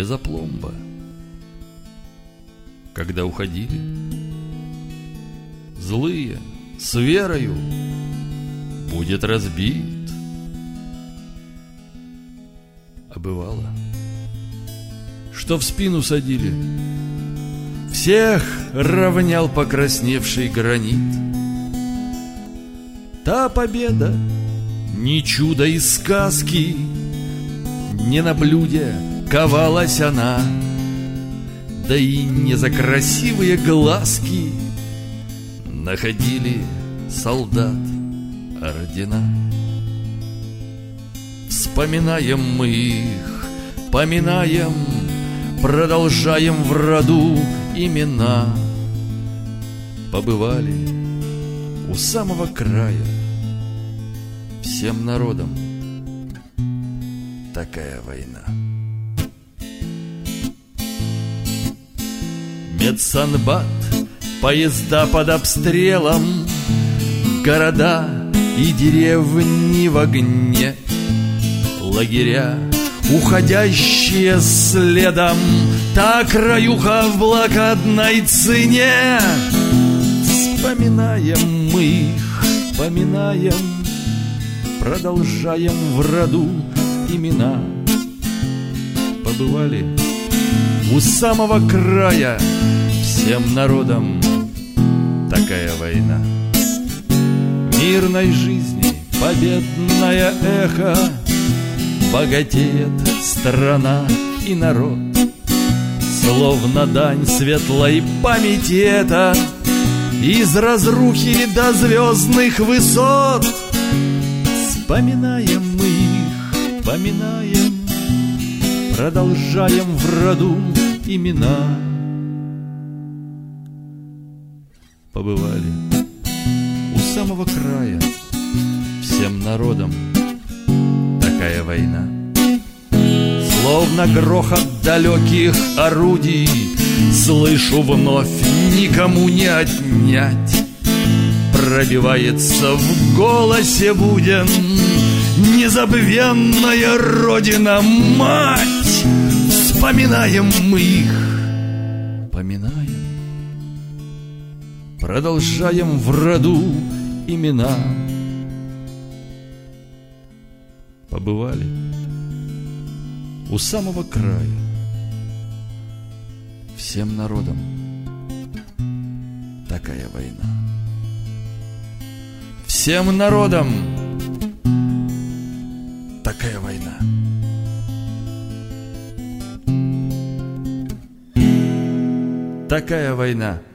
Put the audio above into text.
без опломба. Когда уходили, злые, с верою, будет разбит. А бывало, что в спину садили, всех равнял покрасневший гранит. Та победа не чудо из сказки, не на блюде ковалась она, да и не за красивые глазки находили солдат ордена. Вспоминаем мы их, поминаем, продолжаем в роду имена. Побывали у самого края, всем народом такая война. Медсанбат, поезда под обстрелом, города и деревни в огне, лагеря, уходящие следом, та краюха в блокадной цене. Вспоминаем мы их, поминаем, продолжаем в роду имена. Побывали у самого края, всем народом такая война. Мирной жизни победное эхо, богатеет страна и народ. Словно дань светлой памяти это, из разрухи до звездных высот. Вспоминаем мы их, поминаем, продолжаем в роду имена. Побывали у самого края, всем народом такая война. Словно грохот далеких орудий слышу вновь, никому не отнять. Пробивается в голосе буден незабвенная Родина, мать. Вспоминаем мы их, поминаем, продолжаем в роду имена. Побывали у самого края, всем народом такая война. Всем народом такая война. Такая война.